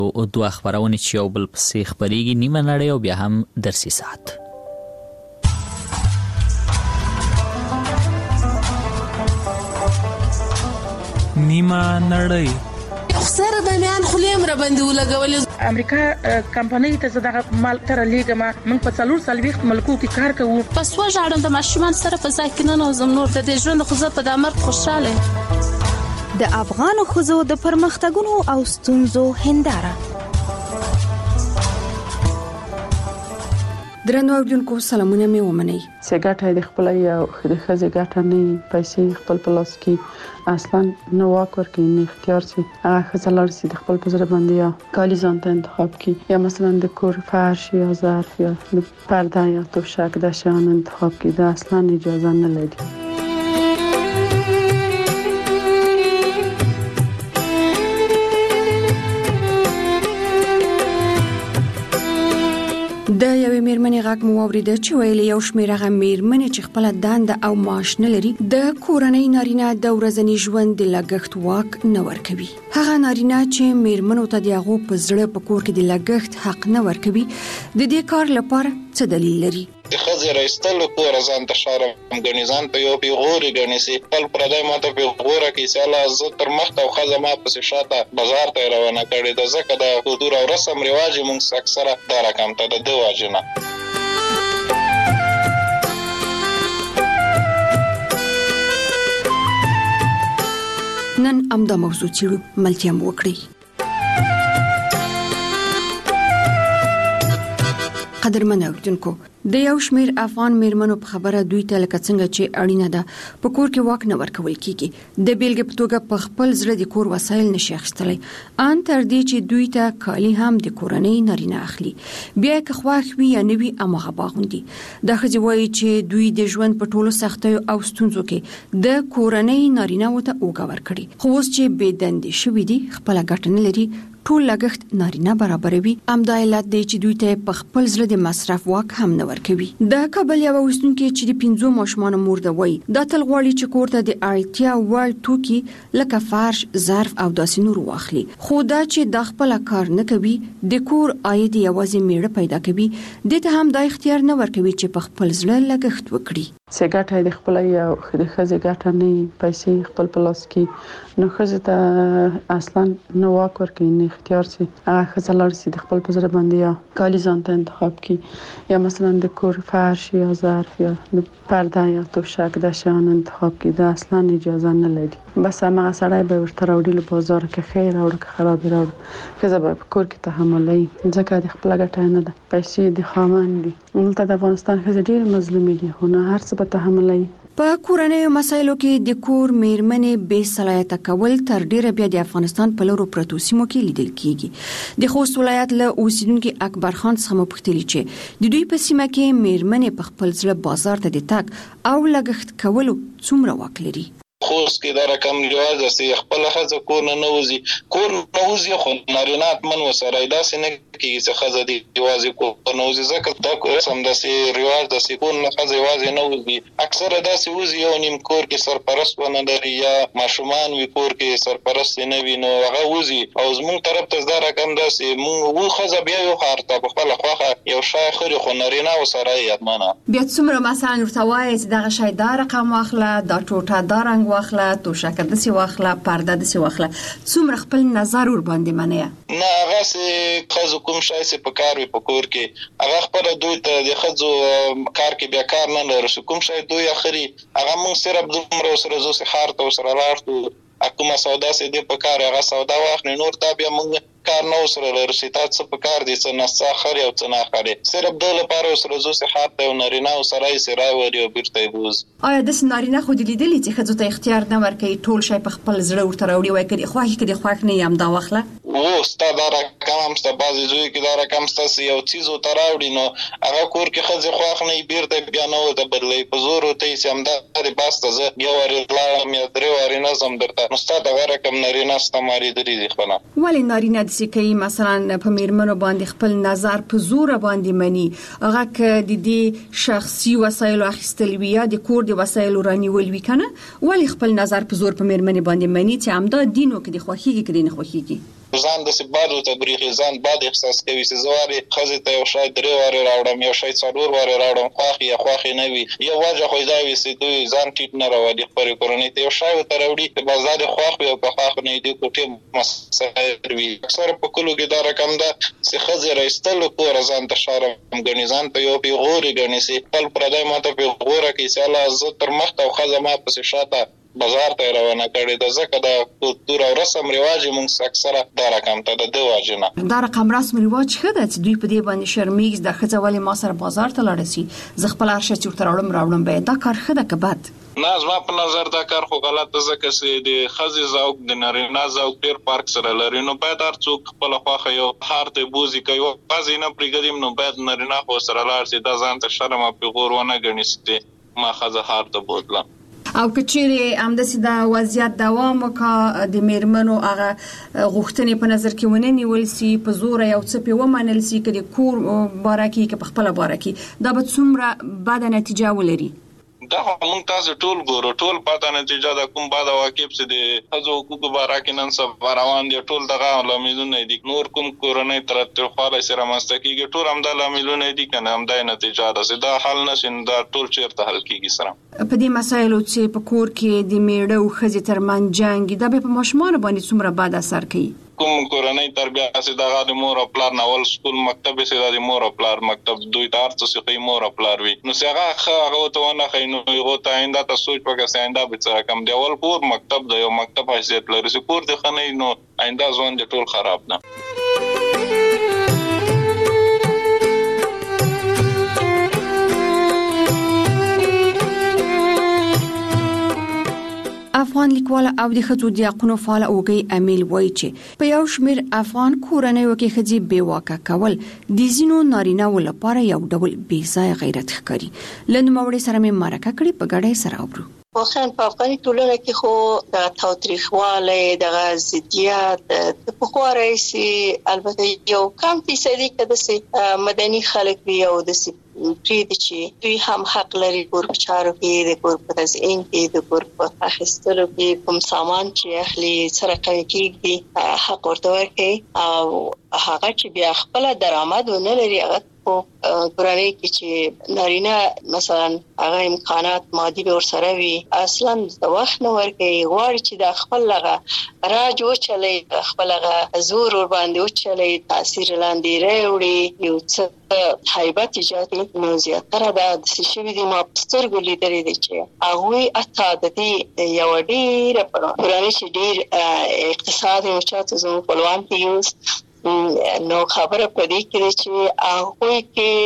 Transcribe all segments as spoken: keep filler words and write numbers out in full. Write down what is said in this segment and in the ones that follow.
او دوه خبرونه چې یو بل پسې خبرېږي، نیمه نړۍ او بیا هم درسي ساعت. نیمه نړۍ. خسر د میان خلیم را باندې ولګولې. امریکا کمپنۍ ته زړه مال تر لیګما موږ په څلور سالويخ ملکو کې کار کوو. پس وژاړم د ماشومان سره په ځای کې نه نوزم نور د دې ژوند خو زه په دامر خوشاله. د افغان ښځو د پرمختګونو او ستونزو هنداره. درنو اوریدونکو سلامونه مې ومنئ. سګټه د خپل یو د خزې ګټه نه پیسې خپل پلاس کې اصلا نو واک ورکړي نه اختیار سي هغه خزلار سي د خپل پزره باندې یا کالی ځان ته انتخاب کی یا مثلا د کور فرش یا ظرف یا پرده یا توشک د شان انتخاب کی دا اصلا اجازه نه لري. د یوې میرمنې غږ مو واورېده چې ویلي یو شمېر هغه میرمنې چې خپله دنده او معاش نه لري د کورنۍ نارینه د ورځني ژوند د لګښت واک نه ورکوي. هغه نارینه چې میرمنو ته د هغو په زړه په کور کې د لګښت حق نه ورکوي د دې کار لپاره څه دلیل لري؟ د خزې راستلو کور ځان ته شارم غنیزان په یو پیغوري غنیسي خپل پردای ماته پیغوره کې سالا ز تر مخ او خزه ما پس شاته بازار ته روانه کړي د زکه د حضور او رسم رواج مونږ اکثره دا رقم ته د واجنه. نن امدا موضوع چیرو ملتیا مو وکړي. قدرمن اوریدونکو د یو شمېر افغان میرمنو په خبره دوی ته لکه څنګه چې اړینه ده په کور کې واک نه ورکول کیږي د بیلګې په توګه په خپل زړه د کور وسایل نشي اخیستلی ان تر دې چې دوی ته کالي هم د کورنۍ نارینه اخلي بیا که خواښ وي یا نه وي امغه باغوندي. دا ښځې وایي چې دوی د ژوند په ټولو سختیو او ستونزو کې د کورنۍ نارینه وته اوږه ورکړي خو اوس چې بې دندې شوي دي خپله ګټه نه لري ټول لګښت نارینه برابروي. همدا علت دی چې دوی ته په خپل زړه د مصرف واک هم نه ورکوي. د کابل یو اوسیدونکي چې د پنځو ماشومانو مور ده وایي دا تل غواړي چې کور ته د اړتیا وړ توکي لکه فرش ظرف او داسې نور واخلي خو دا چې د خپل کار نه کوي د کور عاید یوازې میړه پیدا کوي د ته هم د اختیار نه ورکوي چې په خپل زړه لګښت وکړي. سګټه د خپل یو د خزې ګټه نه پیسې خپل پلاس کې نو خزې ته اصلا نو واک ورکړي نه اختیار سي هغه خزلار سي د خپل پزره باندې یا کالی ځان ته انتخاب کی یا مثلا د کور فرش یا ظرف یا پرده یا توشک د شان انتخاب کی دا اصلا اجازه نه لري. بس هغه سړی به ورته راوړي له بازار کې خیر او که خراب راوړي خزه به کور کې تحملي ځکه د خپل ګټه نه ده پیسې د خامن دي ولته د افغانستان خزه ډیر مظلومي دي خو نه هر څه به تحملي. په کورنۍ مسایلو کې د کور میرمنې بې صلاحیته کول تر ډیره بیا د افغانستان په لورو پرتو سیمو کې لیدل کیږي. د خوست ولایت له اوسیدونکو اکبر خان څخه مو پوښتنه چې د دوی په سیمه کې میرمنې په خپل ځل بازار ته د تګ او لګښت کولو څومره واک لري. خوست کې دا رقم رواج سي خپل خزه کور نه نوځي کور نوځي خو نارینات من وسره داسې نه کیږي چې خزه دی یوازې کور نوځي ځکه دا رسم داسې رواج داسې کور نه خزه یوازې نوځي اکثره داسې وځي یو نیم کور کې سرپرست ونه لري یا ماشومان وی کور کې سرپرست نه وي نو هغه وځي او زموږ طرف ته دا رقم داسې مونږ وو خزه بیا یو خارته په خپل خواخه یو شای خوري خو نارینه وسره یادمنه بیا څومره مثلا ورته وایي چې دغه شای دا رقم واخله دا ټوټه دا رنگ واخله توشکه د سی واخله پرده د سی واخله څومره خپل نظر ور باندې منه نه هغه سي خزو کوم شای سي په کار وي په کور کې هغه خپل دوی ته د خزو کار کې بیا کار نه لري کوم شای دوی اخري هغه مون سره دومره سره زو سي خارته سره راځو اكو سودا سي دي په کار هغه سودا واخلي نور دا بیا مونږ کار نو سره لرسي تاسو په کار دي څه نسا خري او څه نه خري صرف د لپاره سره زو سي خاطه او نارینه او سره سي راوړي او بیرته بوز. آیا د نارینه خو د لیدلې چې خزو ته اختیار نه ورکړي ټول شي په خپل زړه ورته راوړي وای کړي خو هیڅ کړي خو نه یم دا واخله و ستا دا رقم هم ستا بازي زوی کې دا رقم ستاسو یو چیز او تراوړي نو هغه کور کې خزه خو نه بیرته بیا نو د بدلې په زور او ته سم دا د باسته زه یو ور لاړم یا درې ور نظم درته نو ستا دا رقم نارینه ستماري درې خپل ولی نارینه د سکی مثلا په میرمنو باندې خپل نظر په زور باندې مني هغه ک د دې شخصي وسایل اخیستل ویا د کور د وسایل رانیول وکنه ولی خپل نظر په زور په میرمنې باندې مني چې همدا دینو کې د خوخيږي کې نه خوخيږي ځان د سبادو تبریخي ځان باد احساس کوي چې زواري خزه ته یو شای درې واره راوړم یو شای څلور واره راوړم خواخي یا خواخي نه وي یو واجه خو دا وي چې دوی ځان ټیټ نه راوړي خپل کورنۍ ته یو شای ته راوړي په بازار خواخي او په خواخ نه دي کوټه مسایل وي اکثر په کلو کې دا رقم ده چې خزه راستل کور ځان ته شارم غني ځان په یو پیغوري غني سي خپل پردای ماته پیغوره کې چې الله عزت تر مخ او خزه ما په شاته بازار ته روانه کړي د زکه د کلتور او رسم رواج موږ اکثره دا رقم ته د واجنه دا رقم رسم رواج خده چې دوی په دې باندې شرمیږي د خځوالي ما سره بازار ته لاړ شي ز خپل ارشه چورته راوړم راوړم به دا کار خده که بد نه زما په نظر دا کار خو غلط ځکه چې د خزې ذوق د نارینه ذوق ډیر فرق سره لري نو باید هر څوک خپل خواخه یو هار ته بوزي کوي او خزې نه پرېږدیم نو باید نارینه خو سره لاړ شي دا ځان ته شرم او پیغور ونه ګڼي چې ما خزه هار ته بوتلم او کچېره همداسې دا وضعیت دوام وکړه د میرمنو هغه غوښتنې په نظر کې ونه نیول سي په زور یو څه په ومنل سي کله کور بارکی کې په خپل بارکی دا به څومره بد نتیجه ولري دا موږ تاسو ټول ګورو ټول پاته نتیجه دا کوم بعد واقعب سي د حزو حقوق بارکی نن سب روان دي ټول دغه لاملونه دي نور کوم کورنۍ تر تر خاله سره مستکیږي ټول هم د لاملونه دي کنه هم د نتیجه ده دا حل نشین دا ټول چیرته حل کیږي سره په دې مسایلو چې په کور کې د میړه او ښځې ترمنځ جنګ دا به په ماشومان باندې څومره بد اثر کوي کوم کورنۍ تربیه سي دغه د مور او پلار ناول سکول مکتب سي د مور او پلار مکتب دوی تار څه سي مور او پلار وي نو څنګه هغه ته نه خینو یو ته آینده ته سوچ وکړه آینده به څه کم دی ول کور مکتب د یو مکتب حیثیت لري چې کور د خنۍ نو آینده ځوان د ټول خراب نه افغان لیکوال او د ښځو د حقونو فعال اوږی امیل وایي چې په یو شمېر افغان کورنیو کې ښځې بې واکه کول د ځینو نارینه‌و لپاره یو ډول بې ځایه غیرت ښکاري. له نوموړي سره مې مرکه کړې په ګډه یې سره اورو. واقعا په افغاني ټولنه کې خو د تاوتریخوالی دغه ضدیت د پخوا راهیسې البته یو کم فیصدي که داسې مدني خلک وي او داسې پرېږدي چې دوی هم حق لري کور په چارو کې د کور په تزیین کې د کور په اخیستلو کې کوم سامان چې اخلي څه رقم کېږدي حق ورته ورکوي او هغه چې بیا خپله درآمد ونه لري هغه په کورنۍ کې چې نارینه مثلا هغه امکانات مادي به ورسره وي اصلا د وخت نه ورکوي غواړي چې د خپل هغه راج وچلوي خپل هغه زور ور باندې وچلوي تاثیر لاندې راوړي یو څه هیبت ایجاد کړي نو زیاتره دا داسې شوي دي ما په سترګو لیدلي دي چې هغوی حتی د دې یوه ډېره کورنۍ چې ډېر اقتصاد یې چاته زموږ خپلوان کې نو خبره پدې کې چې هغه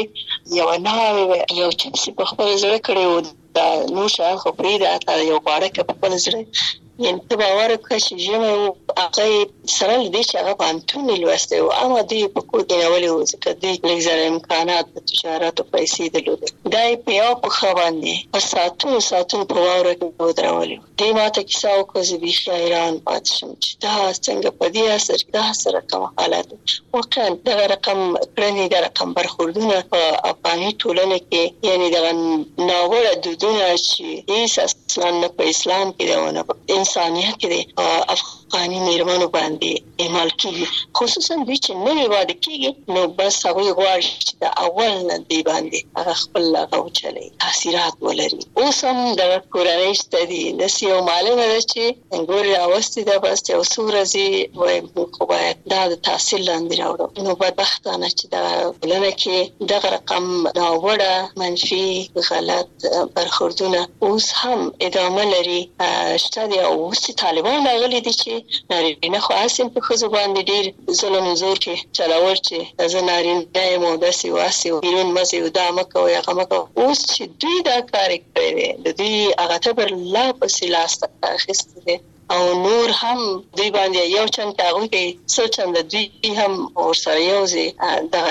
کې یو نه یو چې په خپل ځای کړي و دا نو شاو خو پرې دا یو باړه کې په خپل ځای یعنی ته باور وکړه چې ژمه هغه سره دې چې هغه پانتون لوسته او اما دې په کور کې ناولې و چې دې لږ امکانات د تجارت او پیسې درلودې دا په یو په خوانې په ساتو ساتو په واور کې ودرولې دې ماته کیسه او کوزي به شاعران پات شم چې دا څنګه په دې اثر دا سره کوم حالات واقعا دا رقم کړنی دا رقم برخوردونه په افغاني ټولنه کې یعنی دا ناوړه دودونه چې هیڅ اصلا نه په اسلام کې دیونه انسانیت کې افغاني میرمنو باندې اعمال کیږي خصوصا دوی چې نوې واده کیږي نو بس هغه غواړي چې د اول نه دی باندې هغه خپل هغه وچلي تاثیرات ولري اوس هم د کورنۍ ستدي د سیو معلومه ده چې ګوري راوستي ده بس یو سورزي وای خو باید دا د تحصیل لاندې راوړو نو بدبختانه چې دا ولنه کې دغه رقم دا وړه منفي غلط برخوردونه اوس هم ادامه لري شته او اوس طالبان راغلي دي چې نارینه خو اسیم په خزو باندې ډیر ظلم زور کې چلاور چې از نارینه مو داسي واسي بیرون مزه او د مکه او هغه مکه اوس چې دوی دا کار کوي د دې هغه ته بر لا په سلاست اخیسته او نور هم دوی باندې یو چن تاغوي کې څو چن د دوی هم ورسره یوځي د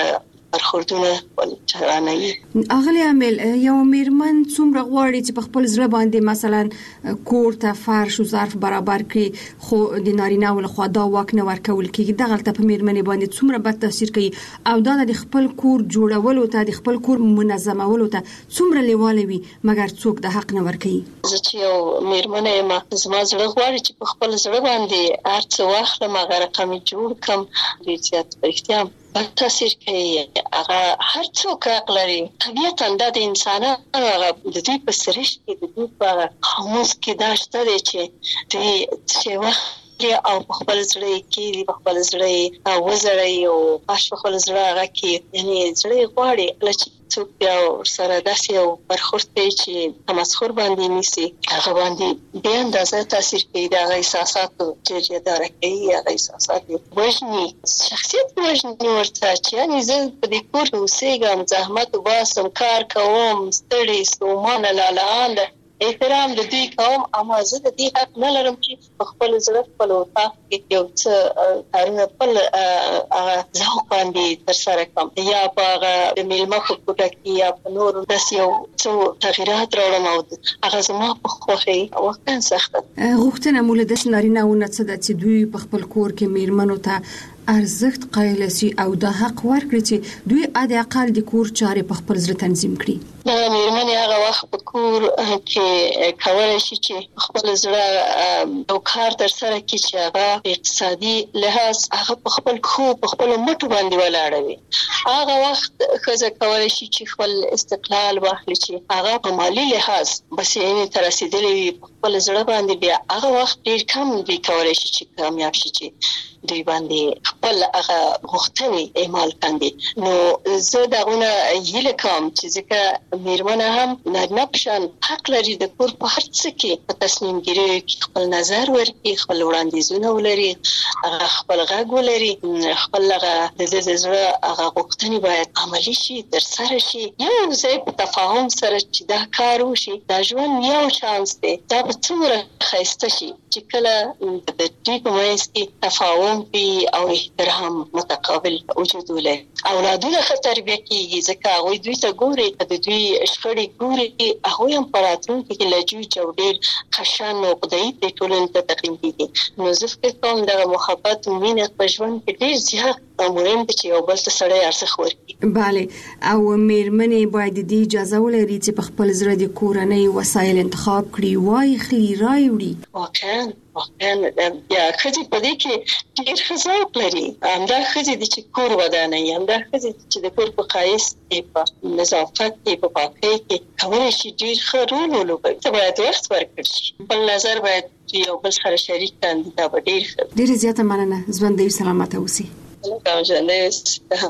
برخوردونه ول چرانوي. اغلی عامل یو میرمن څومره غواړي چې په خپل زړه باندې مثلا کور ته فرش او ظرف برابر کړي خو د نارینه ول خو دا واک نه ورکول کیږي دغه ته په میرمنې باندې څومره بد تاثیر کوي او دا د خپل کور جوړولو ته د خپل کور منظمولو ته څومره لیواله وي مګر څوک د حق نه ورکوي. زه چې یو میرمنې ما زما زړه غواړي چې په خپل زړه باندې هر څه واخلم هغه رقم جوړ کړم ډېر زیات پرختیا تاثیر کوي. هغه هر څوک حق لري. طبیعتا د انسانانو هغه د دې په سرشت کې د دې په خاموس کې دا شته دی چې د چې وخت او په خپل زړه کې په خپل زړه او وزړی او په خپل زړه هغه کې یعنی زړه غواړي چې څوک بیا سره داسې یو برخورد کوي چې تمسخر باندې نیسي هغه باندې بیا اندازه تاثیر کوي د هغه احساساتو چې داره کوي هغه احساسات وژني شخصیت وژني ورته چې یعنی زه په دې کور اوسېږم زحمت وباسم کار کوم ستړي ستومانه لالاند احترام د دې کوم اما زه د دې حق نه لرم چې په خپل زړه خپل وطاق کې یو څه کارونه خپل هغه ځو باندې تر سره کوم یا په د میلمه په کوټه کې یا په نور داسې یو څو تغیرات راوړم او هغه زما په خوښۍ واقعا سخته غوښتنه مو له داسې نارینه‌و نه څه ده چې دوی په خپل کور کې میرمنو ته ارزښت قایل سي او د حق ورکړي چې دوی اده اقل د کور چارې په خپل زړه تنظیم کړي. دا میرمنې هغه وخت په کور کې کولای شي چې خپل زړه او کار تر سره کړي چې هغه اقتصادي لحاظ هغه په خپل خو په خپل مټو باندې ولاړ وي. هغه وخت ښځه کولای شي چې خپل استقلال واخلي چې هغه په مالی لحاظ بس یې تر رسیدلې وي په خپل زړه باندې بیا هغه وخت ډیر کم دی کولای شي چې کامیاب شي چې دوی باندې خپل هغه غوښتنې اعمال کړي. نو زه داونه هیله کوم چې ځکه میرمنه هم نارینه په شان حق لري د کور په هر څه کې په تصمیم ګیرۍ کې خپل نظر ورکړي خپل وړاندیزونه ولري هغه خپل غږ ولري خپل هغه د دې زړه هغه غوښتنې باید عملي شي تر سره شي یو ځای په تفاهم سره چې دا کار وشي دا ژوند یو شانس دی دا به څومره ښایسته شي چې کله د دې په منځ کې تفاهم او احترام متقابل وجود ولري. اولادونه ښه تربیه کیږي ځکه هغوی دوی ته ګوري د دوی شخړې ګوري هغوی هم په راتلونکي کې له جوج او ډېر خشن او خدایي دې ټولنې ته تقدیم کیږي. نو زه فکر کوم دغه محبت او مینه په ژوند کې ډېر زیات مهم دی چې یو بل ته سړی ارزښت ورکړي. بله او میرمنې باید د اجازه ولري چې په خپل زړه د کورنۍ وسایل انتخاب کړي وایخلي راوړي. واقعا واقعا یا ښځې په دې کې ډېر ښه ذوق لري. همدا ښځې دي چې کور ودانوي همدا ښځې چې د کور په ښایست کې په نظافت کې په پاکۍ کې کولی شي ډېر ښه رول ولوبوي. ته باید وخت ورکړل شي خپل نظر باید یو بل سره شریک کړي دا به ډېر ښه. ډېره زیاته مننه ژوندی سلامته اوسئ. ژوندی اوسئ.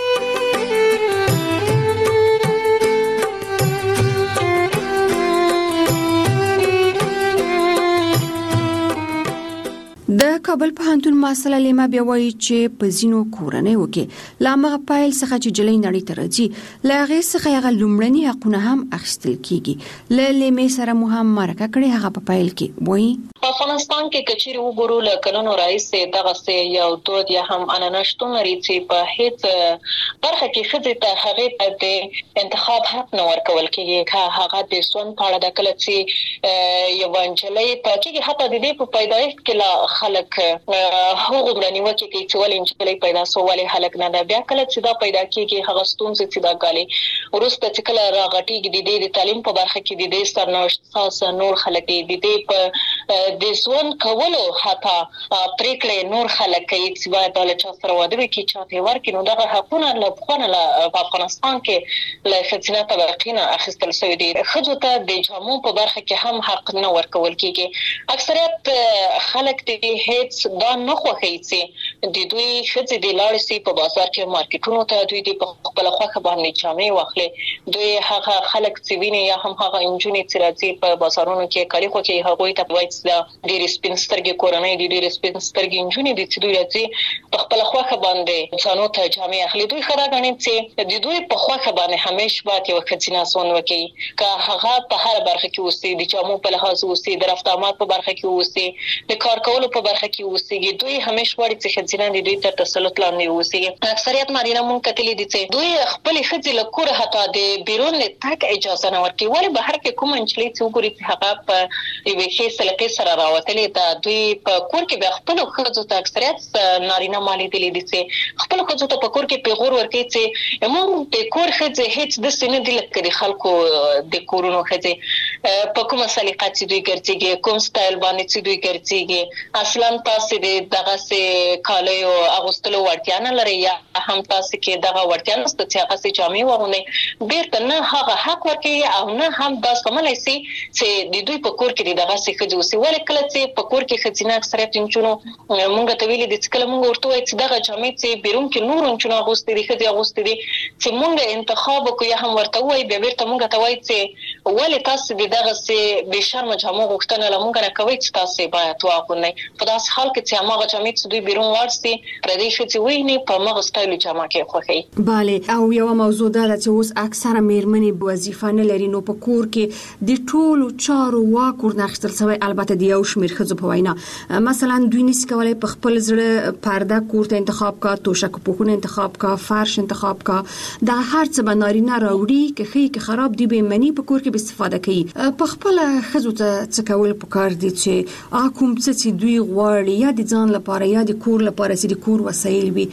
د کابل پوهنتون محصل لیما بیا وایي چې په ځینو کورنیو کې لا مغه پایل څخه چې جلې نړۍ ته راځي لا هغې څخه هغه لومړني حقونه هم اخیستل کیږي. له لیمې سره مو هم مرکه کړې هغه په پایل کې وایي په افغانستان کې کچېرې وګورو له کلونو راهیسې دغسې یو دود یا هم عنعنه شتون لري چې په هېڅ برخه کې ښځې ته هغې ته د انتخاب حق نه ورکول کېږي که هغه د ژوند په اړه ده کله چې یوه نجلۍ ته کېږي حتی د دې په پیدایښت کې لا خلک هغومره نیوکې کوي چې ولې نجلۍ پیدا سوه ولې هلک نه ده. بیا کله چې دا پیدا کېږي هغه ستونزې چې دا ګالي وروسته چې کله راغټېږي د دې د تعلیم په برخه کې د دې سرنوشت ساز نور خلک د دې په د ژوند کولو حتی پریکړې نور خلک کوي چې باید دا له چا سره واده وکړي چاته یې ورکړي. نو دغه حقونه له پخوا نه په افغانستان کې له ښځینه طبقې نه اخیستل سوي دي. ښځو ته د جامو په برخه کې هم حق نه ورکول کېږي. اکثریت خلک د هېڅ دا نه خوښوي چې د دوی ښځې د لاړې سي په بازار کې مارکیټونو ته دوی د په خپله خوښه باندې جامې واخلي. دوی هغه خلک چې ویني یا هم هغه نجونې چې راځي په بازارونو کې کالي خوښوي هغوی ته وایي چې ډېرې سپین سترګې کورنۍ دي ډېرې سپین سترګې نجونې دي چې دوی راځي په خپله خوښه باندې ځانو ته جامې اخلي. دوی ښه دا ګڼي چې د دوی په خوښه باندې همیش باید یوه ښځینه ژوند وکړي که هغه په هره برخه کې اوسي د جامو په لحاظ اوسي د رفت آمد په برخه کې اوسي د کار کولو په برخه کې اوسېږي. دوی همیش غواړي چې خځینه د دوی تر تسلط لاندې اوسي. اکثریت نارینه مونږ کتلې دي چې دوی خپل خځې له کوره حتی د بیرون تک اجازه نه ورکوي. ولې بهر کې کوم انجلۍ چې وګوري چې هغه په یوې ښې سلیقې سره راوتلې ده، دوی په کور کې به خپلو ښځو ته اکثریت نارینه ما لیدلي دي چې خپلو ښځو ته په کور کې پیغور ورکوي چې موږ د کور ښځې هېڅ داسې نه دي لکه د خلکو د کورونو ښځې، په کومه سلیقه چې دوی ګرځېږي، کوم سټایل باندې چې دوی ګرځېږي، اصلا تاسې د دغسې کالیو اغوستلو وړتیا نه لرئ یا هم تاسې کې دغه وړتیا نشته چې هغسې جامې واغوندئ. بېرته نه هغه حق ورکوي او نه هم دا زغملی سي چې د دوی په کور کې د دغسې ښځې اوسي. ولې کله چې په کور کې ښځینه اکثریت نجونو مونږ ته ویلي دي چې کله مونږ ورته ووایو چې دغه جامې چې بیرون کې نورو نجونو اغوستې دي، ښځې اغوستې دي، چې مونږ انتخاب وکړو یا هم ورته ووایو، بیا بېرته مونږ ته وایي چې ولې تاسې د دغسې بې شرمه جامو غوښتنه له مونږ نه کوئ چې تاسې باید واغوندئ. په داسې حال کې چې هماغه جامې چې دوی بیرون واړسي پردۍ ښځې وویني په هماغه سټایلو جامه کې خوښوي. بله، او یوه موضوع دا ده چې اوس اکثره مېرمنې وظیفه نه لري، نو په کور کې د ټولو چارو واک ورنه اخیستل شوی، البته د یو شمېر ښځو په وینا. مثلا دوی نشي کولی په خپل زړه پرده کور ته انتخاب کا، توشک پوښونه انتخاب کا، فرش انتخاب کا، دا هر څه به نارینه راوړي که ښه که خراب دوی به مني په کور کې به استفاده کوي. په خپله ښځو ته څه کول پکار دي چې هغه کوم څه چې دوی غواړي یا د ځان لپاره یا د کور لپاره چې د کور وسایل وي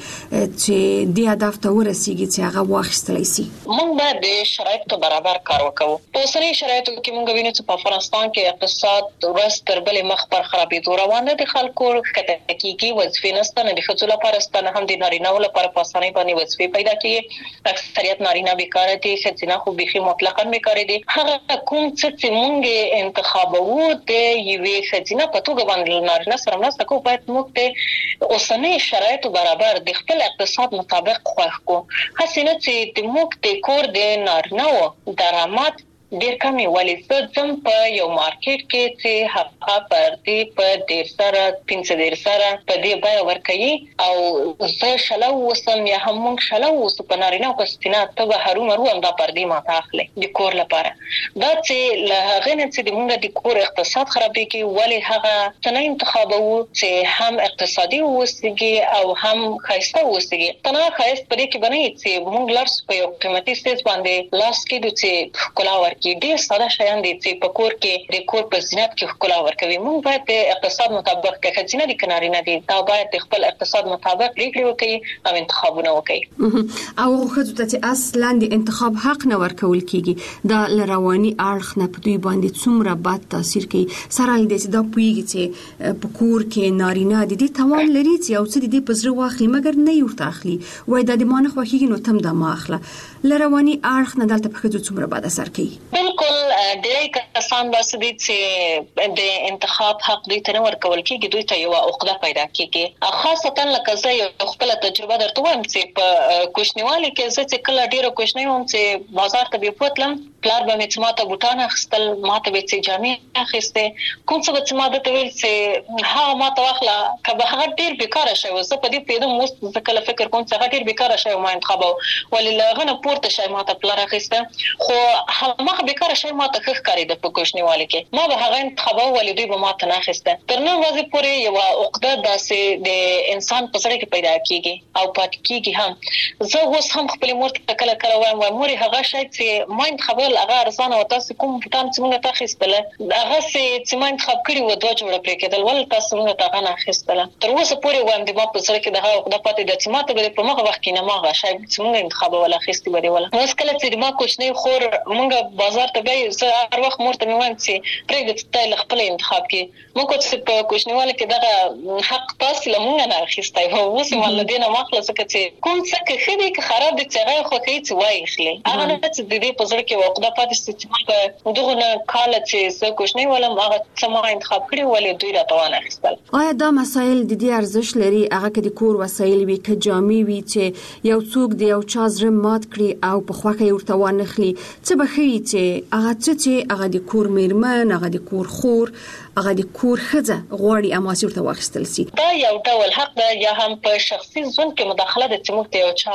چې دې هدف ته ورسیږي چې هغه واخیستلی سي. موږ باید د شرایطو برابر کار وکړو. په اوسنیو شرایطو کې موږ وینو چې په افغانستان کې اقتصاد ورځ تر بلې مخ پر خرابېدو روان دی. د خلکو ښکته کېږي، وظیفې نشته، نه د ښځو لپاره شته، نه هم د نارینه‌و لپاره په اسانۍ باندې وظیفې پیدا کېږي. اکثریت نارینه بیکاره دي، ښځینه خو بیخي مطلقاً بیکاره دي. هغه کوم څه چې موږ انتخابوو د یوې ښځینه په توګه باندې نارینه سره مرسته کوو، باید موږ د اوسنیو شرایطو برابر د خپل اقتصاد مطابق خوښ کړو. هسې نه چې د موږ د کور د نارینه‌و درآمد ډېر کمې. ولې زه ځم په یو مارکیټ کې چې هغه پردې په ډېر سره پنځه دېرش سره په دې بیه ورکوي او زه شله اوسم یا هم موږ شله اوسو په نارینه او په ښځینه ته به هرومرو همدا پردې ماته اخلي د کور لپاره. دا چې له هغې نه چې د موږ د کور اقتصاد خرابېږي، ولې هغه څه نه انتخابوو چې هم اقتصادي واوسېږي او هم ښایسته واوسېږي. تنها ښایست په دې کې به نه وي چې موږ لاړ شو په یو قیمتي څیز باندې لاس کېږدو چې ښکلا ورکړي. ډېر ساده شیان دي چې په کور کې د کور په زینت کې ښکلا ورکوي. موږ باید د اقتصاد مطابق که ښځینه دي که نارینه دي، دا باید د خپل اقتصاد مطابق پرېکړې وکړي او انتخابونه وکړي. او ښځو ته چې اصلا د انتخاب حق نه ورکول کېږي، دا له رواني اړخ نه په دوی باندې څومره بد تاثیر کوي. سره له دې چې دا پوهېږي چې په کور کې نارینه د دې توان لري چې یو څه د دې په زړه واخلي مګر نه یې ورته اخلي، وایي دا د ما نه خوښېږي نو ته هم دا ما اخله. له رواني اړخ نه دلته په ښځو څومره بد اثر کوي. بالکل ډېری کسان داسې دي چې د انتخاب حق دوی ته نه ورکول کېږي، دوی ته یوه عقده پیدا کېږي. خاصتا لکه زه یو خپله تجربه درته وایم چې په کوچنیوالي کې زه چې کله ډېره کوچنۍ وم چې بازار ته بې بوتلم، پلار به مې چې ما ته بوټان اخیستل، ما ته به یې چې جامې اخیستې، کوم څه به چې ما درته ویل چې هغه ما ته واخله. که به هغه ډېر بېکاره شی و، زه په دې پوهېدم اوس زه کله فکر کوم چې هغه ډېر بېکاره شی و ما انتخابوه، ولې له هغه نه پورته شی ما ته پلار اخیسته. خو هماغه بېکاره شی ما ته ښه ښکارېده په کوچنیوالي کې، ما به هغه انتخابوه ولې دوی به ما ته نه اخیسته. تر نن ورځې پورې یوه عقده داسې د انسان په زړه کې پیدا کېږي او پاتې کېږي هم. زه اوس هم خپلې مور ته کله کله وایم، وایم مورې هغه شی چې ما انتخابول هغه ارزانه و، تاسې کوم بوټان چې موږ ته اخیستله هغسې چې ما انتخاب کړي وو دوه جوړه پرې کېدل، ولې تاسې موږ ته هغه نه اخیستله. تر اوسه پورې وایم د ما په زړه کې دغه عقده پاتې ده چې ما ته به په مغه وخت کې هماغه شی چې موږ انتخابول اخیستي به دې وله. اوس کله چې د ما کوچنۍ خور موږ بازار ته بیایو، زه هر وخت مور ته مې وایم چې پرېږده چې ته له خپله انتخاب کړې. موږ چې په کوچنیوالي کې دغه حق تاسې له موږ نه اخیستی و، اوس یې ما له دې نه واخله، ځکه چې کوم څه که ښه دی که خراب دی چې هغه یې خوښوي چې وایي اخلي. هغه نه چې د دې په زړه کې یوه عقده پاتې شي چې ما په دغو نه کاله چې زه کوچنۍ ولم هغه څه ما انتخاب کړي ولې دوی راته وانه اخیستل. آیا دا مسایل د دې ارزښت لري، هغه که د کور وسایل وي که جامې وي، چې یو څوک د یو چا زړه مات کړي او په خوښه یې ورته وانخلي؟ څه به ښه وي چې هغه څه چې هغه د کور مېرمن، هغه د کور خور، هغه د کور ښځه غواړي هماسې ورته واخیستل سي؟ دا یو ډول حق ده یا هم په شخصي ژوند کې مداخله ده چې موږ ته یو چا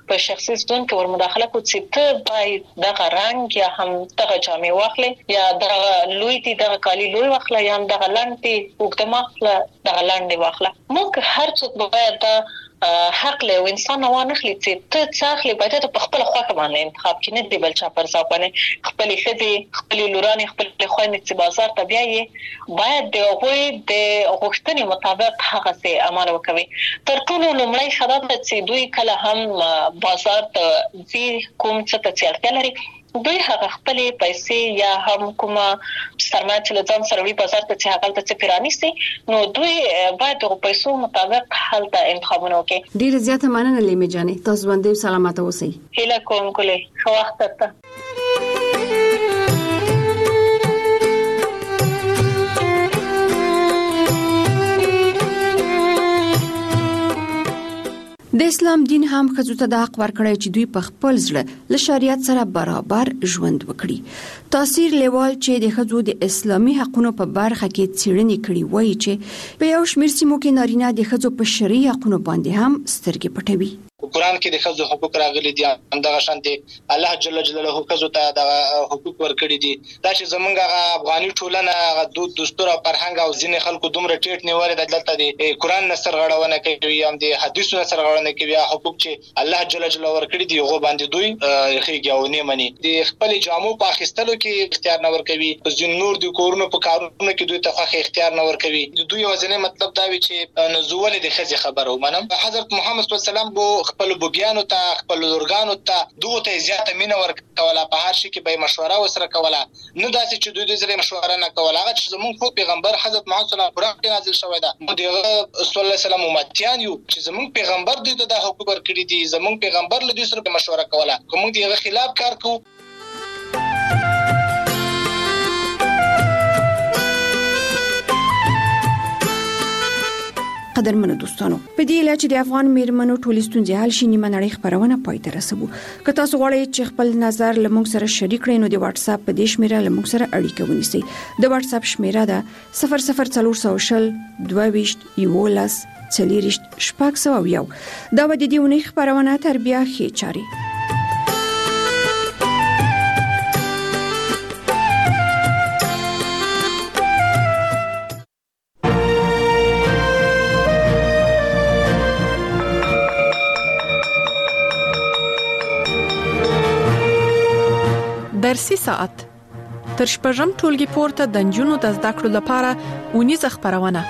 په شخصي ژوند کې ور مداخله کوي چې ته باید دغه رنګ یا هم دغه جامې واخلې یا دغه لوی دي دغه کالي لوی واخلې یا هم دغه لاندې وګړه واخله دغه لاندې واخله. موږ هر څوک باید دا حق له انسان نه ونخلي چې ته څاخلي باید په خپل خواخ باندې انتخاب کې نه دی بل چا پر ځای باندې خپل خدي خپل لوراني خپل خويندې چې بازار ته بیاي باید د هغوی د غوښتنې مطابق هغه څه عمل وکوي. تر ټولو لومړی خبره ده چې دوی کله هم بازار ته ځي کوم څه ته اړتیا لري دوی هغه خپل پیسې یا هم کومه سرمایه چې لزم سره وی بازار ته چې هغه ته پیرانیسي نو دوی باید د پیسو مطابق هلته انتخابونه وکړي. ډیر زیاته مننه لیمه جانې تاسو باندې سلامات اوسئ. هیله کوم کله خو وخت ته د اسلام دین هم ښځو ته د حق ورکړی چې دوی په خپل زړه له شریعت سره برابر ژوند وکړي. تاثیر لیوال چې د ښځو د اسلامي حقونو په برخه کې څېړنې کړي وایي چې په یو شمېر سیمو کې نارینه د ښځو په شرعي حقونو باندې هم سترګې پټوي. قرآن کې د ښځو حقوق راغلي دي همدغه شانتي الله جل جلاله ښځو ته د حقوق ورکړي دي. دا چې زمونږ افغاني ټولنه هغه دود دستور او فرهنګ او ځینې خلکو دومره ټیټ نیولې د دلته د قرآن نصر غړونه کوي هم د حدیثو نصر غړونه کوي حقوق چې الله جل جلاله ورکړي دي هغه باندې دوی خېږي او نه مني. د خپل جامو په اخیستلو کې اختیار نه ورکوي په ځین نور د کورونو په کارونو کې دوی ته خو اختیار نه ورکوي. دوی وزنه مطلب دا وی چې نزول د خځې خبره ومنم حضرت محمد صلی الله علیه وسلم بو خپل بوګیانو ته خپل لورګانو ته دوه ته زیاته مینه ورکوله په هر شي کې به مشوره وسره کوله نو داسې چې دوی د زړه مشوره نه کوله. هغه چې زموږ خو پیغمبر حضرت محمد صلی الله علیه وسلم نازل شوی دا نو دغه صلی الله علیه وسلم امتیان یو چې زموږ پیغمبر دوی ته د حقوق ورکړي دي زموږ پیغمبر له دوی سره مشوره کوله کوم دغه خلاف کار کوو. قدرمنو دوستانو په دې اله چې د افغان میرمنو ټولې ستونزې حل شي نیمه نړۍ خبرونه پای ته رسوو. که تاسو غواړئ چې خپل نظر لمونږ سره شریک کړئ نو د واتس اپ په دې شمیره لمونږ سره اړیکه ونیسئ. د واتس اپ شمیره ده صفر صفر څلور سوه شل دوه ویشت یولس څلوېښت شپږ سوه یو. دا به د دې اونۍ خبرونه تر بیا ښې چاري. درسي ساعت تر شپږم ټولګي پورته د نجونو د زده کړو لپاره اونیزه خبرونه.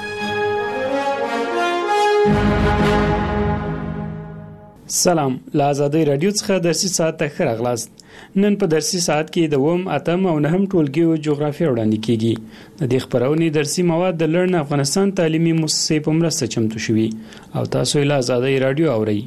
سلام له آزادۍ رادیو څخه درسي ساعت ته ښه راغلاست. نن په درسي ساعت کې د اووم اتم او نهم ټولګیو جغرافیه وړاندې کیږي. د دې خبرونې درسي مواد د لړن افغانستان تعلیمي مؤسسې په مرسته چمتو شوي او تاسو له آزادۍ رادیو اورئ.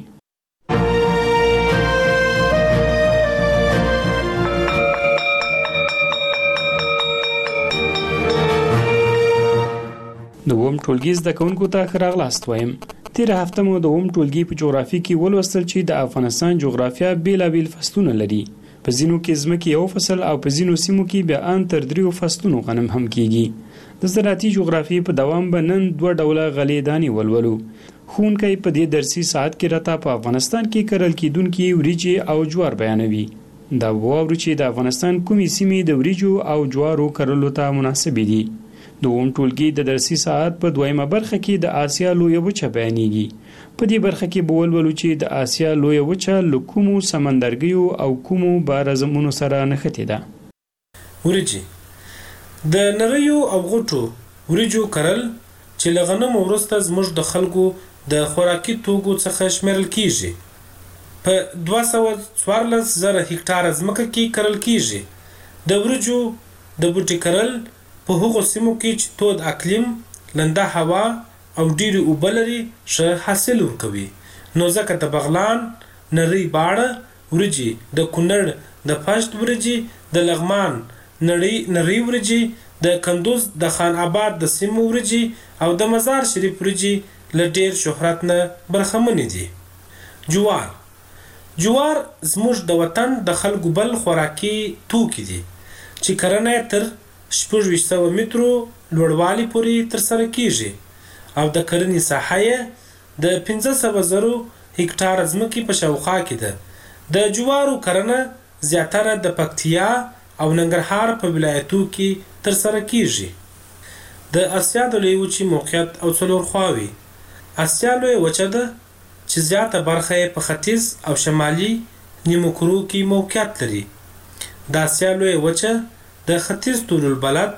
د اووم ټولګي زده کوونکو ته ښه راغلاست وایم. تیره هفته مو د اووم ټولګي په جغرافي کې ولوستل چې د افغانستان جغرافیه بیلابیل فصلونه لري. په ځینو کې ځمکې یو فصل او په ځینو سیمو کې بیا ان تر دریو فصلونو غنم هم کیږي. د زراعتي جغرافي په دوام به نن دوه ډوله غلې دانې ولولو. ښوونکی په دې درسي ساعت کې راته په افغانستان کې کرل کیدونکي وریجې او جوار بیانوي. دا واورو چې د افغانستان کومې سیمې د وریجو او جوارو کرلو ته مناسبې دي. د اووم ټولګي د درسي ساعت په دویمه برخه کې د آسیا لویه وچه بیانېږي. په دې برخه کې به ولولو چې د آسیا لویه وچه له کومو سمندرګیو او کومو بارزمونو سره نښتې ده. وریجې د نریو او غټو وریجو کرل چې له غنمو وروسته زموږ د خلکو د خوراکي توکو څخه شمیرل کیږي. په دوه سوه څوارلس زره هکټاره ځمکه کې کرل کیږي. د وریجو د بوټي کرل په هغو سیمو کې چې تود اقلیم، لنده هوا او ډېرې اوبه لري ښه حاصل ورکوي. نو ځکه د بغلان، نری باړه وریجې، د کونړ د پشت وریجې، د لغمان نری نری وریجې، د کندوز د خان آباد د سیمو وریجې او د مزار شریف وریجې له ډېر شهرت نه برخمنې دي. جوار جوار زموږ د وطن د خلکو بل خوراکي توکي دي چې کرنه تر شپږ ویشت سوه مترو لوړوالي پورې ترسره کیږي او د کرنې ساحه یې د پنځه سوه زرو هکټار ځمکې په شاوخوا کې ده. د جوارو کرنه زیاتره د پکتیا او ننګرهار په ولایتو کې ترسره کیږي. د اسیا د لویې وچې موقعیت او څلور خواوې. اسیا لویه وچه ده چې زیاته برخه یې په ختیځ او شمالي نیمو کرو کې موقعیت لري. د اسیا لویه وچه د ختیځ طول البلد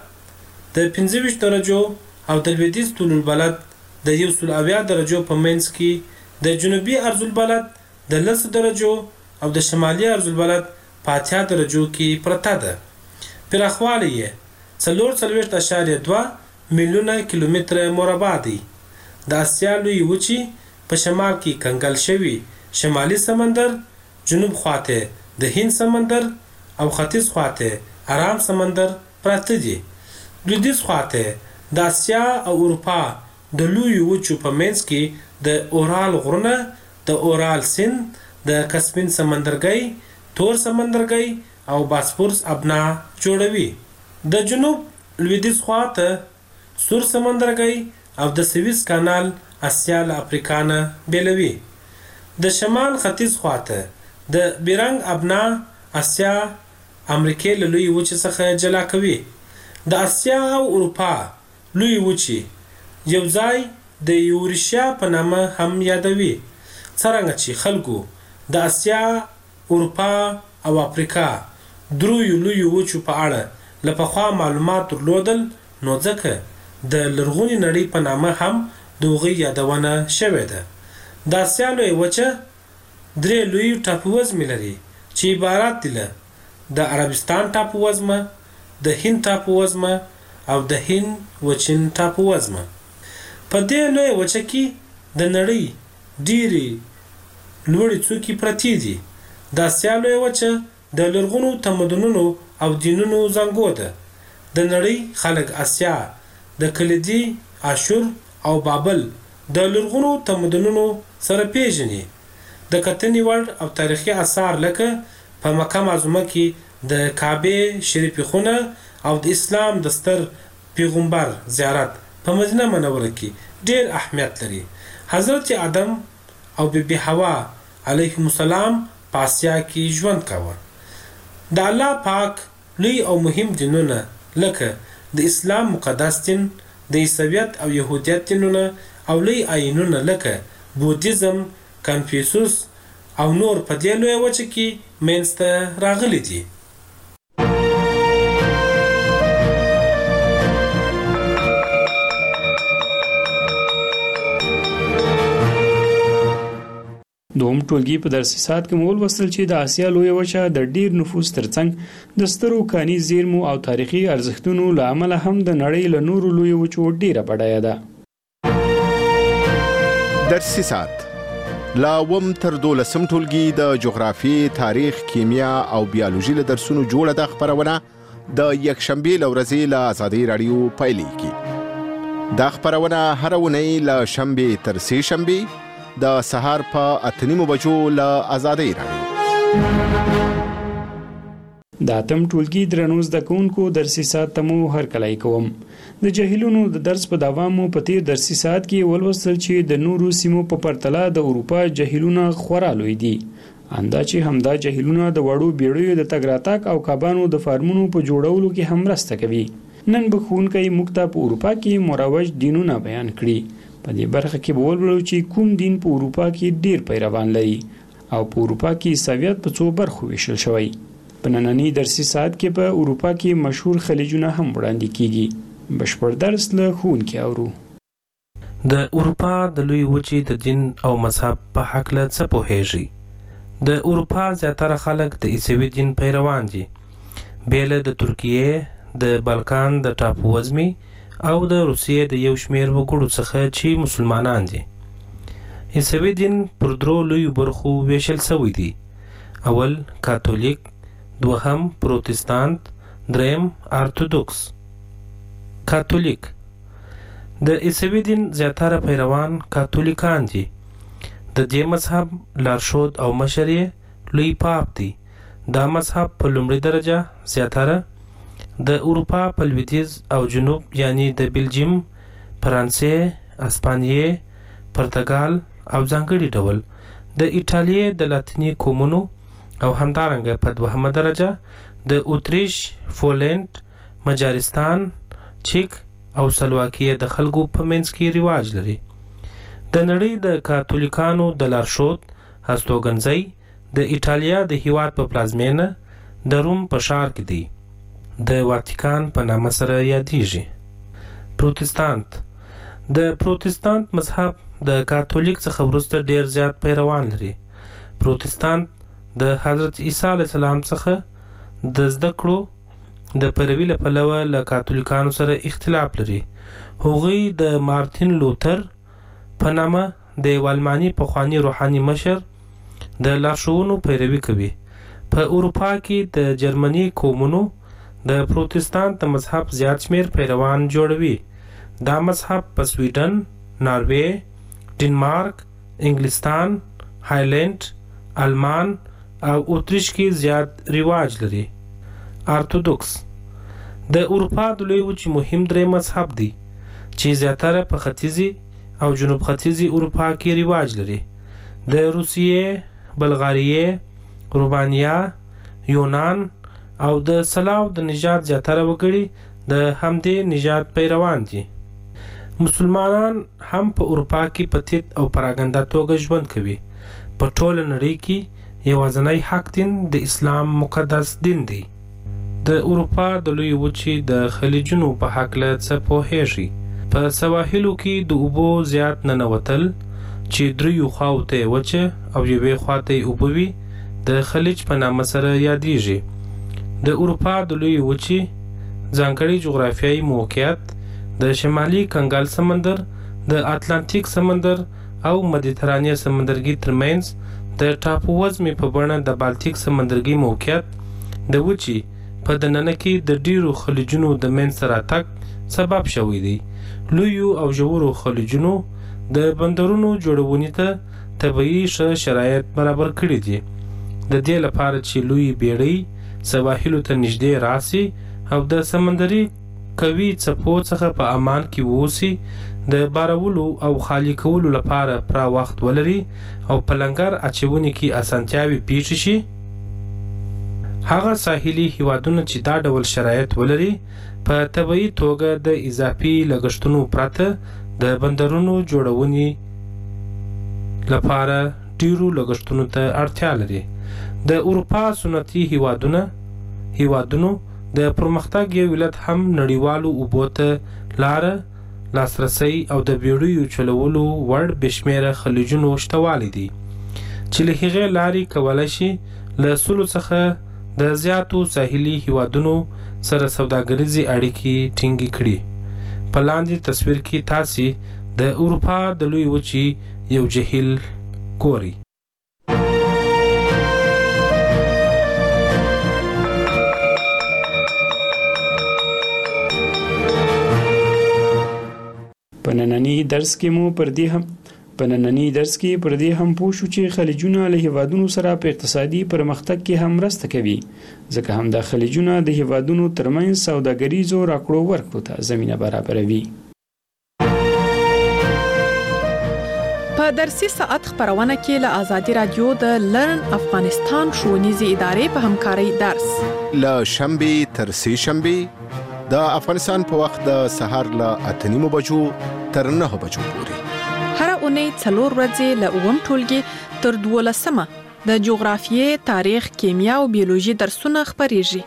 د پنځه ویشت درجو او د لویدیځ طول البلد د یو سل اویا درجو په منځ کې، د جنوبي عرض البلد د لس درجو او د شمالي عرض البلد په اتیا درجو کې پرته ده. پراخوالی یې څلور څلوېښت اعشاریه دوه میلیونه کیلومتره مربع دی. د اسیا لویې وچې په شمال کې کنګل شوي شمالي سمندر، جنوب خواته د هند سمندر او ختیځ خواته ارام سمندر پراته دي. لویدیځ خواته د اسیا او اروپا د لویو وچو په منځ کې د اورال غرونه، د اورال سیند، د کسپین سمندرګي، تور سمندرګي او باسفورس ابنا جوړوي. د جنوب لویدیځ خواته سور سمندرګي او د سویس کانال اسیا له افریقا نه بیلوي. د شمال ختیځ خواته د بیرنګ ابنا اسیا امریکې له لویې وچې څخه جلا کوي. د اسیا او اروپا لویې وچې یو ځای د یوریشیا په نامه هم یادوي. څرنګه چې خلکو د اسیا، اروپا او افریقا دریو لویو وچو په اړه له پخوا معلومات درلودل، نو ځکه د لرغونې نړۍ په نامه هم د هغوی یادونه شوې ده. د اسیا لویه وچه درې لوی ټاپووزمې لري چې عبارت دي له د عربستان ټاپووزمه، د هند ټاپووزمه او د هند وچین ټاپووزمه. په دې لویه وچه کې د نړۍ ډېرې لوړې څوکې پرتې دي. د اسیا لویه وچه د لرغونو تمدنونو او دینونو زانګو ده. د نړۍ خلک اسیا د کلیدي، اشور او بابل د لرغونو تمدنونو سره پیژني. د کتنې وړ او تاریخي آثار لکه په مکه معظمه کې د کعبه شریفې خونه او د اسلام د ستر پیغمبر زیارت په مدینه منوره کې ډېر اهمیت لري. حضرت آدم او بیبي حوا علیهم السلام په اسیا کې ژوند کاوه. د الله پاک لوی او مهم دینونه لکه د اسلام مقدس دین، د عیسویت او یهودیت دینونه او لوی آیینونه لکه بودیزم، کنفیوسوس او نور په دې لویه وچه کې منځته راغلي دي. دوم ټولګي په درسي ساعت کې مول وصل چې د اسیا لویه وچه د ډیر نفوس ترڅنګ د سترو کاني زیرمو او تاریخي ارزښتونو له امله هم د نړۍ له نورو لویو وچو ډیره بډایه ده. درسي ساعت لا وم تر دولسم ټولګي د جغرافي، تاریخ، کیمیا او بیولوژي له درسونو جوړه د خبرونه د یکشنبه له ورځې له آزادۍ رادیو پیلېږي. دا خبرونه هر اونۍ له شنبه تر سې شنبه د سهار په اته نیمو بجو له آزادۍ رادیو. د اتم ټولګي درنو زده کوونکو درسي ساعت ته مو هرکلی کوم. د جهیلونو د درس په دوام مو په تیر درسي ساعت کې ولوستل چې د نورو سیمو په پرتله د اروپا جهیلونه خورا لوی دي. اندا چې همدا جهیلونه د وړو بیړیو د تګ راتګ او کبانو د فارمونو په جوړولو کې هم مرسته کوي. نن به ښوونکی موږ ته په اروپا کې مروج دینونه بیان کړي. په دې برخه کې به ولولو چې کوم دین په اروپا کې ډیر پیروان لري او په اروپا کې عیسویت په څو برخو ویشل شوی. په نننۍ درسي ساعت کې په اروپا کې مشهور خلیجونه هم وړاندې کیږي. بشپړ درس له ښوونکي اورو. د اروپا د لوی وچې د دین او مذهب په هکله څه پوهیږي؟ د اروپا زیاتره خلک د عیسوي دین پیروان دي، بیله د ترکیې، د بالکان د ټاپووزمې او د روسیې د یو شمېر وګړو څخه چې مسلمانان دي. عیسوي دین پر درو لویو برخو ویشل شوی دی. اول کاتولیک، دوهم پروتستانت، دریم ارتودوکس. کاتولیک د عیسوي دین زیاتره پیروان کاتولیکان دي. د دې مذهب لارښود او مشر یې لوی پاپ دی. دا مذهب په لومړي درجه زیاتره د اروپا په لویدیځ او جنوب یعنی د بلجیم، فرانسې، اسپانیې، پرتګال او ځانګړي ډول د ایټالیې د لاتینی قومونو او همدارنګه په دوهمه درجه د اتریش، پولند، مجارستان، چیک او سلواکیه د خلکو په منځ کې رواج لري. د نړۍ د کاتولیکانو د لارښود هستوګنځي د ایټالیا د هیواد په پلازمینه د روم په ښار کې دی. د واتیکان په نامه سره یادېږي. پروتستانت د پروتستانت مذهب د کاتولیک څخه وروسته ډیر زیات پیروان لري. پروتستانت د حضرت عیسی علیه السلام څخه د زده کړو د پیروي له پلوه له کاتولیکانو سره اختلاف لري. هغوی د مارتین لوتر په نامه د یو الماني پخواني روحاني مشر د لارښوونو پیروي کوي. په اروپا کې د جرمني قومونو د پروتستانت د مذهب زیات شمیر پیروان جوړوي. دا مذهب په سویډن، ناروې، ډنمارک، انګلستان، هایلند، آلمان او اتریش کې زیات رواج لري. ارتودوکس د اروپا د لوی وچې مهم درې مذهب دی چې زیاتره په ختیځي او جنوب ختیځي اروپا کې رواج لري. د روسیې، بلغاریې، رومانیا، یونان او د سلاو د نژاد زیاتره وګړي د همدې نژاد پیروان دي. مسلمانان هم په اروپا کې په تیت او پراګنده توګه ژوند کوي. په ټوله نړۍ کې یوازینی حق دین د اسلام مقدس دین دی. د اروپا د لوی وچې د خلیجونو په هکله څه پوهیږي؟ په سواحلو کې د اوبو زیات ننوتل چې دریو خواو ته وچه او یوې خوا ته اوبه وي د خلیج په نامه سره یادېږي. د اروپا د لوی وچې ځانګړی جغرافیایي موقعیت د شمالي کنګل سمندر، د اتلانتیک سمندر او مدیترانې سمندرګي ترمنځ د ټاپو وزمې په بڼه د بالتیک سمندرګي موقعیت د وچې په دننه کې د ډیرو خلیجونو د منځته راتګ سبب شوی دی. لویو او ژورو خلیجونو د بندرونو جوړونې ته طبیعي ښه شرایط برابر کړي دي. د دې لپاره چې لوی بیړۍ سواحلو ته نږدې راسي او د سمندري قوي څپو څخه په امان کې ووسي، د بارولو او خالي کولو لپاره پوره وخت ولري او په لنګر اچونې کې اسانتیاوې پیښې شي. هغه ساحلي هیوادونه چې دا ډول شرایط ولري په طبیعي توګه د اضافي لګښتونو پرته د بندرونو جوړونې لپاره ډیرو لګښتونو ته اړتیا لري. د اروپا سنتي هیوادونه هیوادونو د پرمختګ یو علت هم نړیوالو اوبو ته لاره، لاسرسی او د بیړیو چلولو وړ بشمیره خلیجونو شتوالی دي چې له هغې لارې کولی شي له سلو څخه د زیاتو ساحلي هیوادونو سره سوداګریزې اړیکې ټینګې کړي. په لاندې تصویر کې تاسې د اروپا د لوی وچې یو جهیل ګورئ. په نننی درس کې مو پر دې هم په نننی درس کې پر دې هم پوه شو چې خلیجونه له هیوادونو سره په اقتصادي پرمختګ کې هم مرسته کوي، ځکه هم د خلیجونه د هیوادونو ترمنځ سوداګریزو راکړو ورکړو ته زمینه برابروي. په درسي ساعت خبرونه کې له آزادي رادیو د لرن افغانستان ښوونیزې ادارې په همکارۍ درس له شنبې تر سې شنبې د افغانستان په وخت د سهار له اته نیمو بجو تر نهه بجو پورې. هره اونۍ څلور ورځې له اووم ټولګي تر دولسمه د جغرافیې، تاریخ، کیمیا او بیولوژي درسونه خپریږي.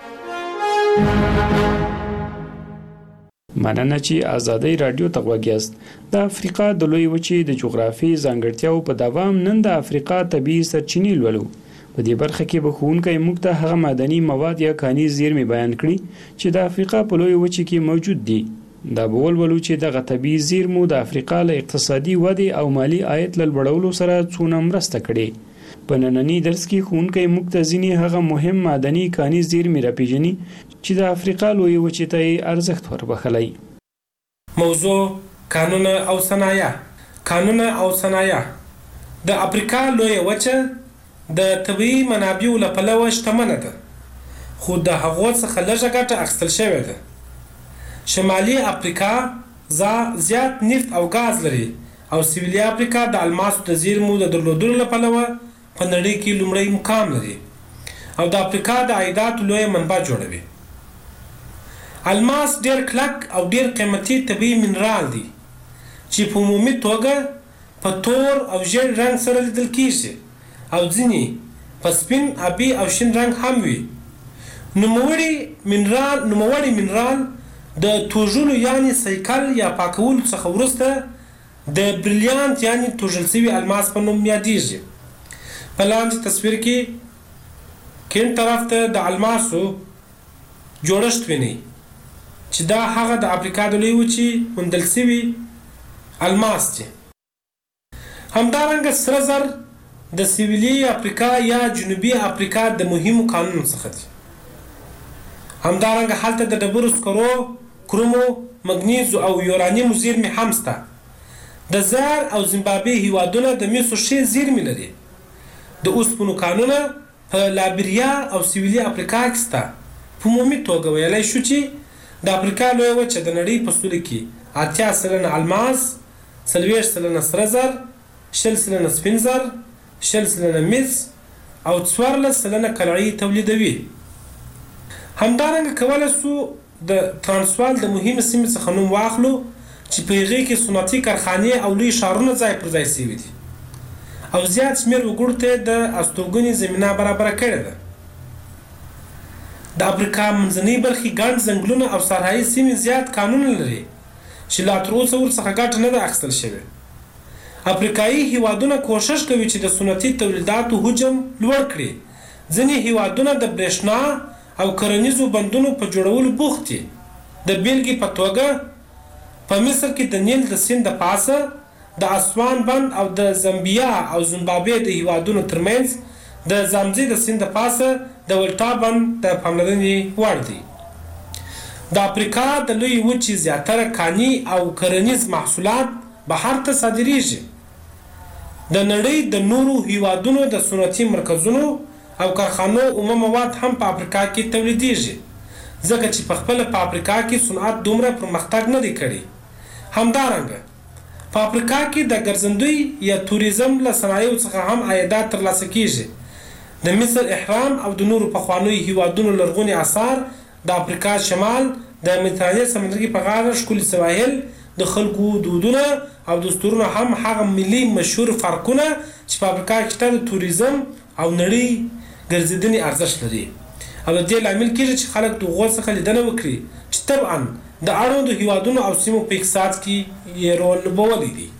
مننه چې آزادي رادیو ته غوږ یاست. د افریقا د لوی وچې د جغرافیې ځانګړتیاو په دوام نن د افریقا طبیعي سرچینې لولو. په دې برخه کې به ښوونکی موږ ته هغه معدني مواد یا کاني زیرمې بیان کړي چې د افریقا په لوی وچې کې موجود دي. دا به ولولو چې دغه طبیعي زیرمو د افریقا له اقتصادي ودې او مالي عاید له لوړولو سره څونه مرسته کړې. په نننی درس کې ښوونکی موږ ته ځینې هغه مهم معدني کاني زیرمې راپېژني چې د افریقا لوی وچې ته یې ارزښت وربخلی. موضوع کانونه او صنایع. کانونه او صنایع د افریقا لوی وچه د طبیعي منابعو له پلوه شتمنه ده، خو د هغو څخه لږه ګټه اخیستل شوې ده. شمالي افریقا زیات نفت او ګاز لري او سویلي افریقا د الماسو د زیرمو د درلودلو لپاره په نړۍ کې لومړی مقام لري او د افریقا د عایداتو لوی منبع جوړوي. الماس ډیر کلک او ډیر قیمتي طبي منرال دی چې په عمومي توګه په تور او ژیړ رنګ سره لیدل کیږي او ځینې په سپین، آبي او شین رنګ هم وي. نوموړی منرال نوموړی منرال د توژلو یعنی سایکل یا پاکولو څخه وروسته د بریلیانت یعنی توژل شوي الماس په نوم یادیږي. په لاندې تصویر کې کیڼ طرف ته د الماسو جوړښت وینئ چې دا هغه د افریقا د لویې وچې موندل شوي الماس دي. همدارنګه سره زر د سویلي افریقا یا جنوبي افریقا د مهمو کانونو څخه دي. همدارنګه هلته د ډبرو سکرو، کرومو، مګنیزو او یورانیمو زیرمې هم شته. د زار او زیمبابوې هیوادونه د مسو ښې زیرمې لري. د اوسپنو کانونه په لایبریا او سویلي افریقا کې شته. په عمومي توګه ویلی شو چې د افریقا لویه وچه د نړۍ په سوله کې اتیا سلنه الماس، څلوېښت سلنه سره زر، شل سلنه سپین زر، شل سلنه مس او څوارلس سلنه قلعې تولیدوي. همدارنګه کولی شو د ترانسوال د مهمې سیمې څخه نوم واخلو چې په هغې کې صنعتي کارخانې او لوی ښارونه ځای پر ځای شوي دي او زیات شمېر وګړو ته د استوګنې زمینه برابره کړې ده. د افریقا منځنۍ برخې ګڼ ځنګلونه او صحرایي سیمې زیات کانونه لري چې لا تر اوسه ورڅخه ګټه نه ده اخیستل شوې. افریقایي هیوادونه کوښښ کوي چې د صنعتي تولیداتو حجم لوړ کړي. ځینې هیوادونه د برېښنا او کرنیزو بندونو په جوړولو بوخت دي. د بیلګې په توګه په مصر کې د نیل د سیند د پاسه د اسوان بند او د زامبیا او زیمبابوې د هیوادونو ترمنځ د زامزي د سیند د پاسه د ولټا بند د پاملرنې وړ دی. د افریقا د لویې وچې زیاتره کاني او کرنیز محصولات بهر ته صادریږي. د نړۍ د نورو هیوادونو د صنعتي مرکزونو او کارخانو اومه مواد هم په افریقا کې تولیدیږي ځکه چې په خپله په افریقا کې صنعت دومره پرمختګ نه دی کړی. همدارنګه په افریقا کې د ګرځندوی یا توریزم له صنایعو څخه هم عایدات ترلاسه کیږي. د مصر احرام او د نورو پخوانیو هیوادونو لرغوني آثار، د افریقا شمال، د مدیترانې سمندرګي په غاړه ښکلي سواحل، د خلکو دودونه او دستورونه هم هغه ملي مشهور فرقونه چې په افریقا کې شته د توریزم او نړۍ ګرځېدنې ارزښت لري او د دې لامل کېږي چې خلک د هغو څخه لیدنه وکړي چې طبعا د اړوندو هیوادونو او سیمو په اقتصاد کې یې رول لوبولی دی.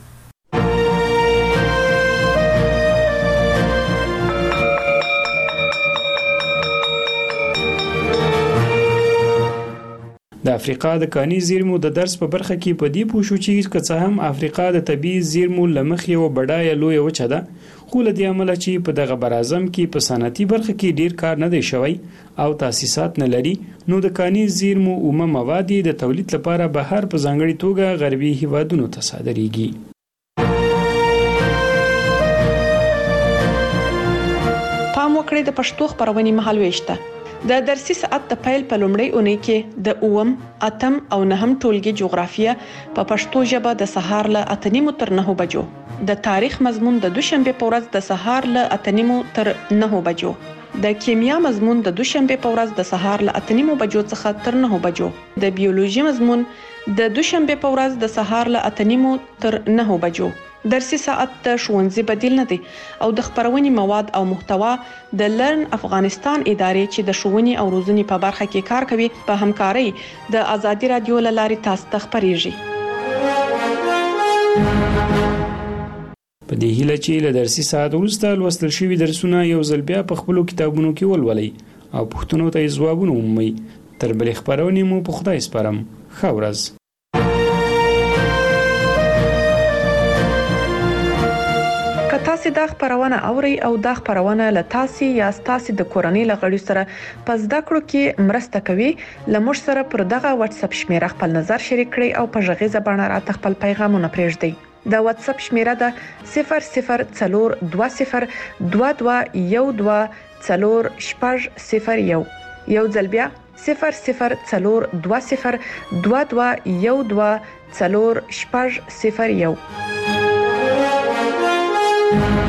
د افریقا د کاني زیرمو د درس په برخه کې په دې پوه شو چې که څه هم افریقا د طبیعي زیرمو له مخې یوه بډایه لویه وچه ده، خو له دې امله چې په دغه براعظم کې په صنعتي برخه کې ډیر کار نه دی شوی او تاسیسات نه لري، نو د کاني زیرمو اومه مواد د تولید لپاره بهر په ځانګړې توګه غربي هیوادونو ته صادریږي. پام وکړئ د پښتو خبرونې مهالويشته. د درسي ساعت د پیل په لومړۍ اونۍ کې د اوم، اتم او نهم ټولګي جغرافیه په پښتو ژبه د سهار له اته نیمو تر نهو بجو، د تاریخ مضمون د دوشنبه په ورځ د سهار له اته نیمو تر نهو بجو، د کیمیا مضمون د دوشنبه په ورځ د سهار له اته نیمو بجو څخه تر نهو بجو، د بیولوژي مضمون د دوشنبه په ورځ د سهار له اته نیمو تر نهو بجو. درسي ساعت د ښوونځي بدیل نه دی او د خبرونې مواد او محتوا د لرن افغانستان ادارې چې د ښوونې او روزنې په برخه کې کار کوي په همکارۍ د ازادي رادیو له لارې تاسو ته خبرېږي. په دې هیله چې له درسي ساعت وروسته لوستل شوي درسونه یو ځل بیا په خپلو کتابونو کې ولولئ او پوښتنو ته یې ځوابونه ومومئ. تر بلې خپرونې مو په خدای سپارم. ښه ورځ. تاسو دا خبرونه اوري او دا خبرونه له تاسو یا تاسو د کورنۍ لغړی سره په زده کړو کې مرسته کوي. لمر سره پر دغه واتس اپ شمیره خپل نظر شریک کړئ او په ژغیزه باندې راته خپل پیغامونه پرېږدئ. د واتس اپ شمیره ده صفر صفر څلور دوه صفر دوه دوه یو دوه څلور شپږ صفر یو. یو ځل بیا صفر صفر څلور دوه صفر دوه دوه یو دوه څلور شپږ صفر یو. شي.